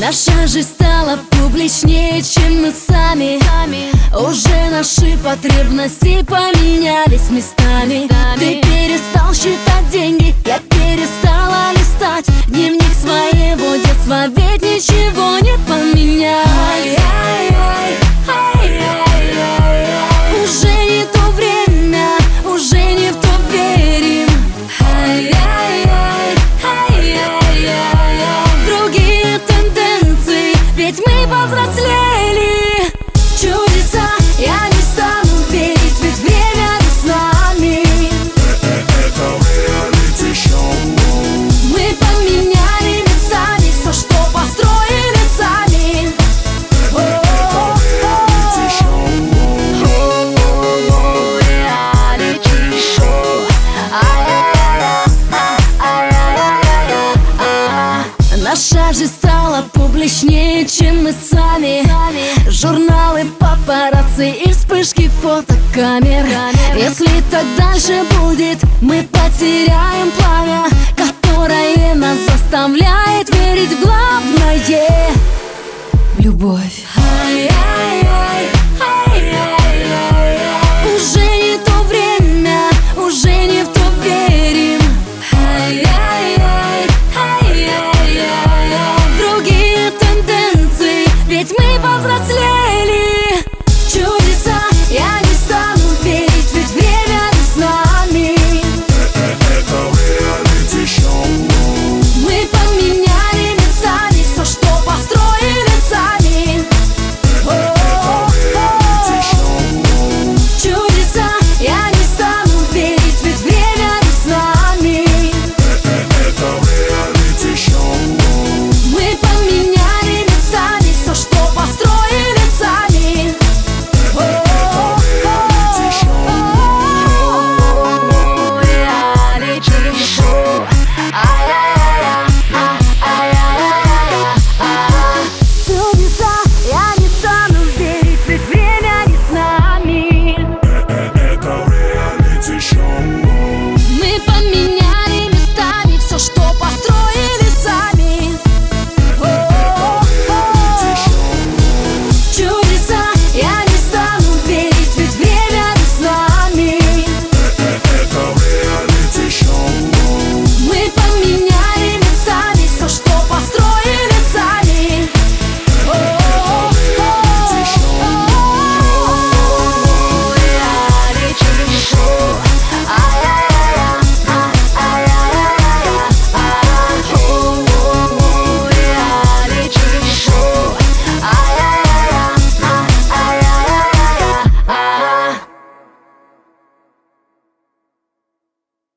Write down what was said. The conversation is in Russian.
Наша жизнь стала публичнее, чем мы сами. Уже наши потребности поменялись местами. Ты перестал считать деньги, я перестала листать дневник своего детства, ведь ничего не поменялось. Уже не то время, уже не в то верим. Другие тенденции, ведь мы повзрослели. Чудеса я не стану верить, ведь время не с нами. Это реалити-шоу. Мы поменяли местами все, что построили сами. Наша жизнь стала публичнее, чем мы сами. Журналы, папарацци и вспышки фотокамер. Если так дальше будет, мы потеряем пламя, которое нас заставляет верить в главное — любовь.